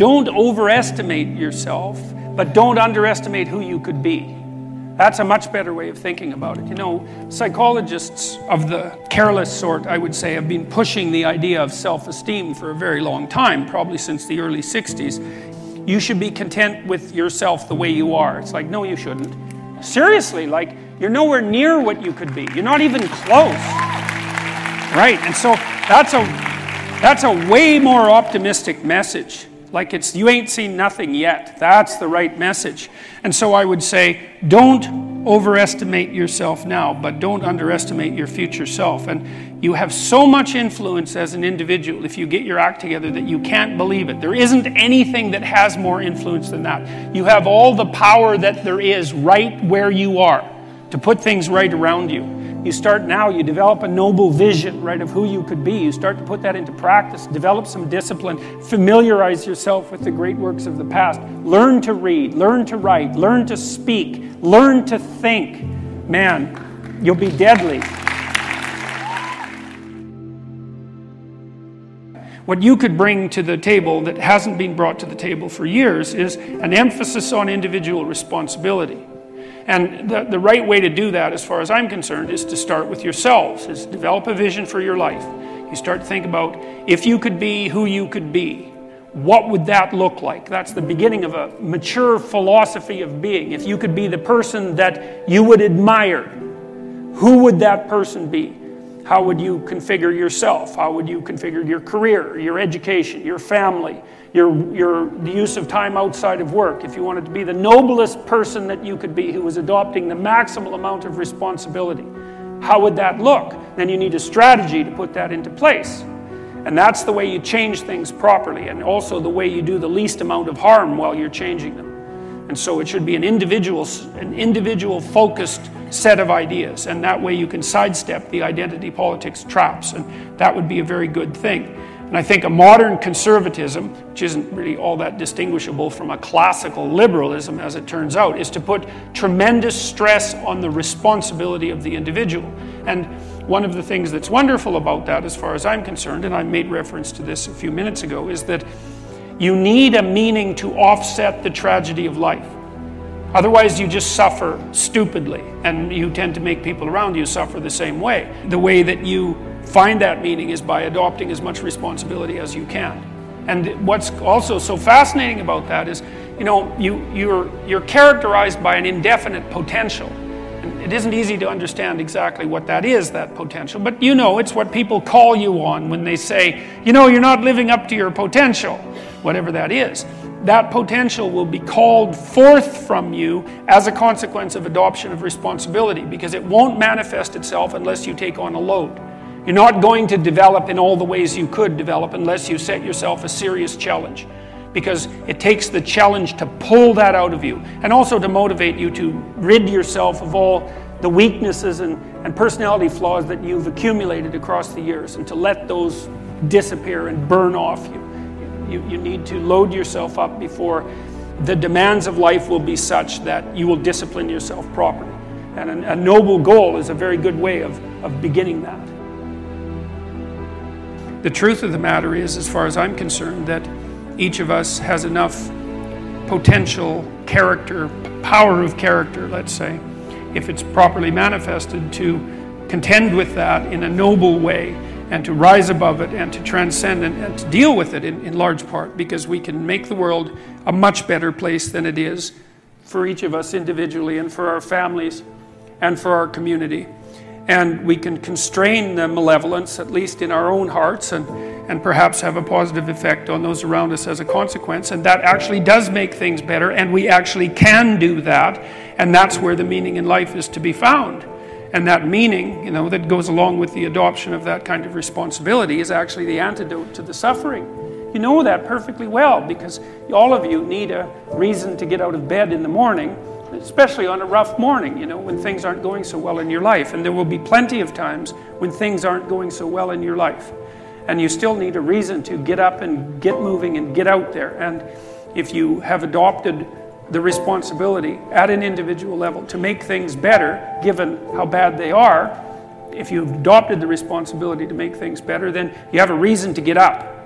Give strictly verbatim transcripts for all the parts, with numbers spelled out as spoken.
don't overestimate yourself, but don't underestimate who you could be. That's a much better way of thinking about it. You know, psychologists of the careless sort, I would say, have been pushing the idea of self-esteem for a very long time, probably since the early sixties. You should be content with yourself the way you are. It's like, no, you shouldn't. Seriously, like, you're nowhere near what you could be. You're not even close. Right? And so that's a, that's a way more optimistic message. Like, it's, you ain't seen nothing yet. That's the right message. And so I would say, don't overestimate yourself now, but don't underestimate your future self. And you have so much influence as an individual if you get your act together that you can't believe it. There isn't anything that has more influence than that. You have all the power that there is right where you are to put things right around you. You start now, you develop a noble vision, right, of who you could be. You start to put that into practice, develop some discipline, familiarize yourself with the great works of the past. Learn to read, learn to write, learn to speak, learn to think. Man, you'll be deadly. What you could bring to the table that hasn't been brought to the table for years is an emphasis on individual responsibility. And the, the right way to do that, as far as I'm concerned, is to start with yourselves, is develop a vision for your life. You start to think about, if you could be who you could be, what would that look like? That's the beginning of a mature philosophy of being. If you could be the person that you would admire, who would that person be? How would you configure yourself? How would you configure your career, your education, your family, your, your the use of time outside of work? If you wanted to be the noblest person that you could be, who was adopting the maximal amount of responsibility, how would that look? Then you need a strategy to put that into place. And that's the way you change things properly, and also the way you do the least amount of harm while you're changing them. And so it should be an individual, an individual focused set of ideas, and that way you can sidestep the identity politics traps, and that would be a very good thing. And I think a modern conservatism, which isn't really all that distinguishable from a classical liberalism as it turns out, is to put tremendous stress on the responsibility of the individual. And one of the things that's wonderful about that, as far as I'm concerned, and I made reference to this a few minutes ago, is that you need a meaning to offset the tragedy of life. Otherwise, you just suffer stupidly, and you tend to make people around you suffer the same way. The way that you find that meaning is by adopting as much responsibility as you can. And what's also so fascinating about that is, you know, you, you're, you're characterized by an indefinite potential. And it isn't easy to understand exactly what that is, that potential, but you know, it's what people call you on when they say, you know, you're not living up to your potential, whatever that is. That potential will be called forth from you as a consequence of adoption of responsibility, because it won't manifest itself unless you take on a load. You're not going to develop in all the ways you could develop unless you set yourself a serious challenge, because it takes the challenge to pull that out of you, and also to motivate you to rid yourself of all the weaknesses and, and personality flaws that you've accumulated across the years, and to let those disappear and burn off you. You, you need to load yourself up before the demands of life will be such that you will discipline yourself properly. And a, a noble goal is a very good way of, of beginning that. The truth of the matter is, as far as I'm concerned, that each of us has enough potential, character, power of character, let's say, if it's properly manifested, to contend with that in a noble way, and to rise above it, and to transcend and, and to deal with it in, in large part, because we can make the world a much better place than it is for each of us individually, and for our families, and for our community. And we can constrain the malevolence, at least in our own hearts, and, and perhaps have a positive effect on those around us as a consequence. And that actually does make things better, and we actually can do that. And that's where the meaning in life is to be found. And that meaning, you know, that goes along with the adoption of that kind of responsibility is actually the antidote to the suffering. You know that perfectly well, because all of you need a reason to get out of bed in the morning, especially on a rough morning, you know, when things aren't going so well in your life. And there will be plenty of times when things aren't going so well in your life. And you still need a reason to get up and get moving and get out there. And if you have adopted the responsibility at an individual level to make things better, given how bad they are, if you've adopted the responsibility to make things better, then you have a reason to get up.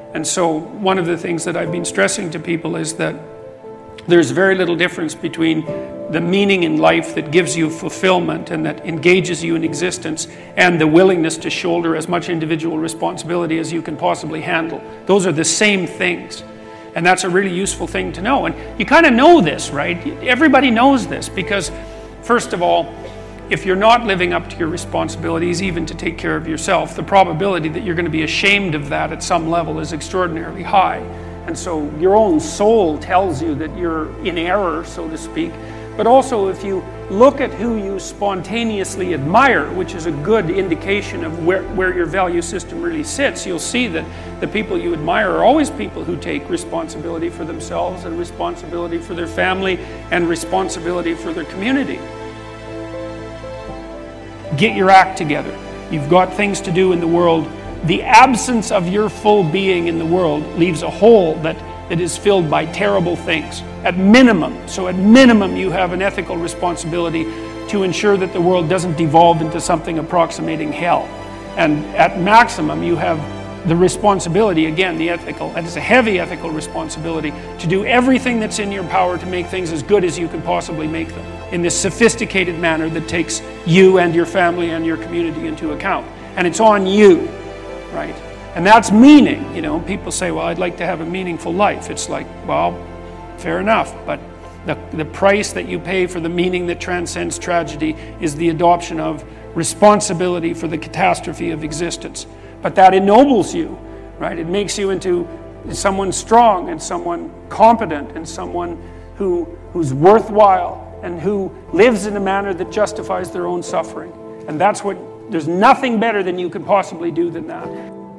And so one of the things that I've been stressing to people is that there's very little difference between the meaning in life that gives you fulfillment and that engages you in existence and the willingness to shoulder as much individual responsibility as you can possibly handle. Those are the same things. And that's a really useful thing to know. And you kind of know this, right? Everybody knows this because, first of all, if you're not living up to your responsibilities, even to take care of yourself, the probability that you're going to be ashamed of that at some level is extraordinarily high. And so your own soul tells you that you're in error, so to speak. But also if you look at who you spontaneously admire, which is a good indication of where, where your value system really sits, you'll see that the people you admire are always people who take responsibility for themselves and responsibility for their family and responsibility for their community. Get your act together. You've got things to do in the world. The absence of your full being in the world leaves a hole that, that is filled by terrible things. At minimum, so at minimum you have an ethical responsibility to ensure that the world doesn't devolve into something approximating hell. And at maximum you have the responsibility, again the ethical, and it's a heavy ethical responsibility, to do everything that's in your power to make things as good as you can possibly make them, in this sophisticated manner that takes you and your family and your community into account. And it's on you. Right? And that's meaning. You know, people say, well, I'd like to have a meaningful life. It's like, well, fair enough, but the, the price that you pay for the meaning that transcends tragedy is the adoption of responsibility for the catastrophe of existence. But that ennobles you, right? It makes you into someone strong and someone competent and someone who, who's worthwhile and who lives in a manner that justifies their own suffering. And that's what There's nothing better than you could possibly do than that.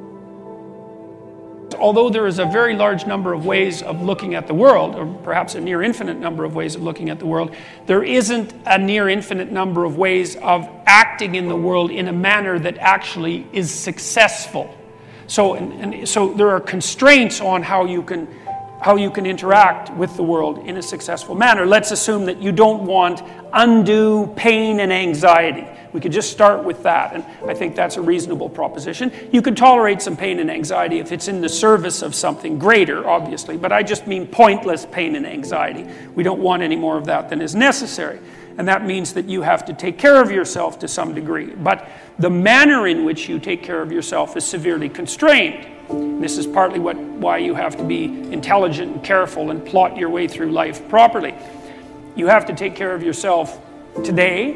Although there is a very large number of ways of looking at the world, or perhaps a near infinite number of ways of looking at the world, there isn't a near infinite number of ways of acting in the world in a manner that actually is successful. So, and, and, so there are constraints on how you can how you can interact with the world in a successful manner. Let's assume that you don't want undue pain and anxiety. We could just start with that, and I think that's a reasonable proposition. You could tolerate some pain and anxiety if it's in the service of something greater, obviously, but I just mean pointless pain and anxiety. We don't want any more of that than is necessary, and that means that you have to take care of yourself to some degree. But the manner in which you take care of yourself is severely constrained. This is partly what, why you have to be intelligent and careful and plot your way through life properly. You have to take care of yourself today,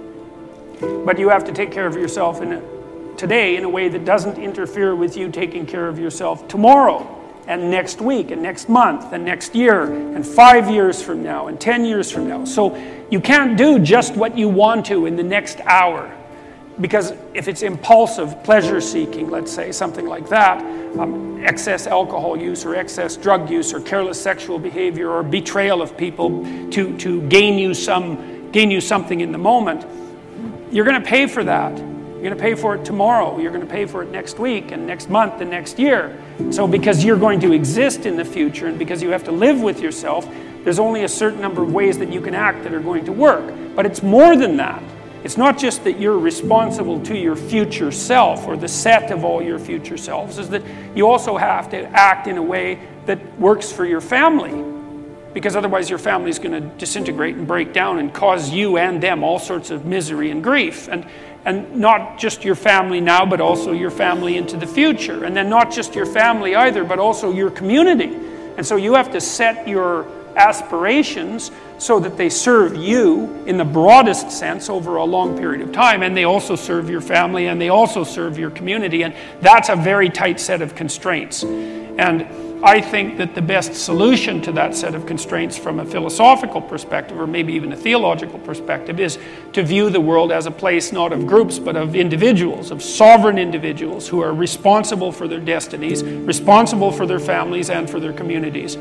but you have to take care of yourself in a, today in a way that doesn't interfere with you taking care of yourself tomorrow and next week and next month and next year and five years from now and ten years from now. So you can't do just what you want to in the next hour. Because if it's impulsive pleasure-seeking, let's say, something like that, um, excess alcohol use or excess drug use or careless sexual behavior or betrayal of people to, to gain you some, gain you something in the moment, you're going to pay for that. You're going to pay for it tomorrow. You're going to pay for it next week and next month and next year. So because you're going to exist in the future and because you have to live with yourself, there's only a certain number of ways that you can act that are going to work. But it's more than that. It's not just that you're responsible to your future self or the set of all your future selves. It's that you also have to act in a way that works for your family. Because otherwise your family is going to disintegrate and break down and cause you and them all sorts of misery and grief. And, and not just your family now, but also your family into the future. And then not just your family either, but also your community. And so you have to set your aspirations so that they serve you in the broadest sense over a long period of time, and they also serve your family and they also serve your community, and that's a very tight set of constraints. And I think that the best solution to that set of constraints from a philosophical perspective, or maybe even a theological perspective, is to view the world as a place not of groups but of individuals, of sovereign individuals who are responsible for their destinies, responsible for their families and for their communities.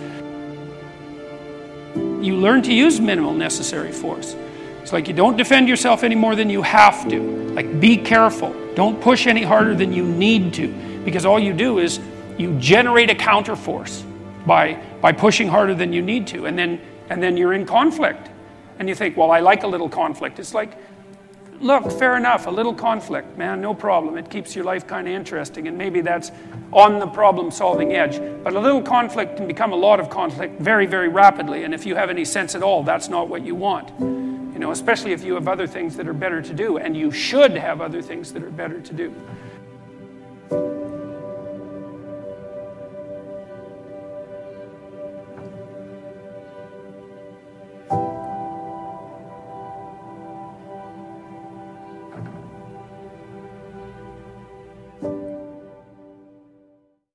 You learn to use minimal necessary force. It's like you don't defend yourself any more than you have to. Like, be careful. Don't push any harder than you need to, because all you do is you generate a counterforce by by pushing harder than you need to, and then and then you're in conflict. And you think, well, I like a little conflict. It's like, look, fair enough, a little conflict, man, no problem. It keeps your life kind of interesting, and maybe that's on the problem-solving edge. But a little conflict can become a lot of conflict very, very rapidly, and if you have any sense at all, that's not what you want. You know, especially if you have other things that are better to do, and you should have other things that are better to do.